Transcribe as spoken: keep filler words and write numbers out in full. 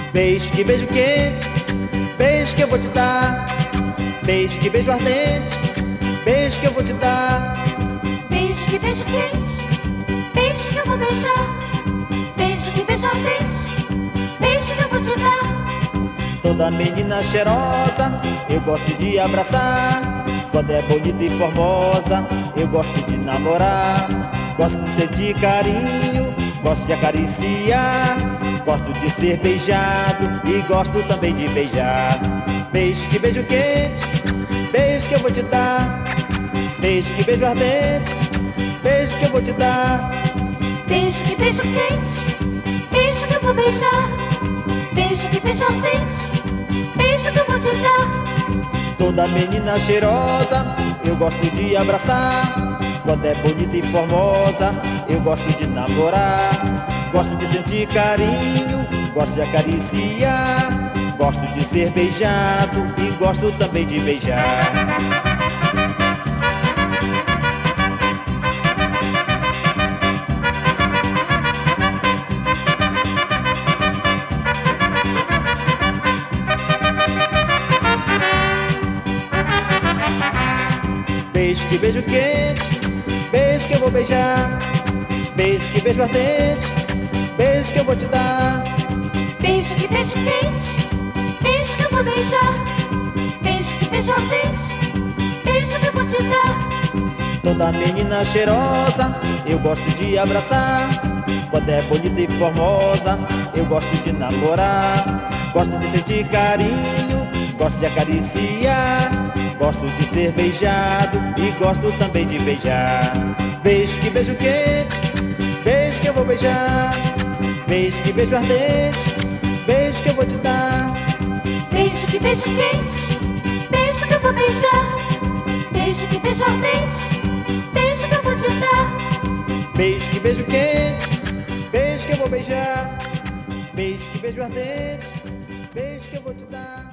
Beijo que beijo quente, beijo que eu vou te dar. Beijo que beijo ardente, beijo que eu vou te dar. Beijo que beijo quente, beijo que eu vou beijar. Beijo que beijo ardente, beijo que eu vou te dar. Toda menina cheirosa eu gosto de abraçar. Quando é bonita e formosa eu gosto de namorar. Gosto de sentir carinho, gosto de acariciar. Gosto de ser beijado e gosto também de beijar. Beijo que beijo quente, beijo que eu vou te dar. Beijo que beijo ardente, beijo que eu vou te dar. Beijo que beijo quente, beijo que eu vou beijar. Beijo que beijo ardente, beijo que eu vou te dar. Toda menina cheirosa eu gosto de abraçar. Quando é bonita e formosa eu gosto de namorar. Gosto de sentir carinho, gosto de acariciar. Gosto de ser beijado e gosto também de beijar. Beijo que beijo quente, beijo que eu vou beijar. Beijo que beijo ardente, beijo que eu vou te dar. Beijo que beijo quente, beijo que eu vou beijar. Beijo que beijo ardente, beijo que eu vou te dar. Toda menina cheirosa eu gosto de abraçar. Quando é bonita e formosa eu gosto de namorar. Gosto de sentir carinho, gosto de acariciar. Gosto de ser beijado e gosto também de beijar. Beijo que beijo quente, beijo que eu vou beijar. Beijo que beijo ardente, beijo que eu vou te dar. Beijo que beijo quente, beijo que eu vou beijar. Beijo que beijo ardente, beijo que eu vou te dar. Beijo que beijo quente, beijo que eu vou beijar. Beijo que beijo ardente, beijo que eu vou te dar.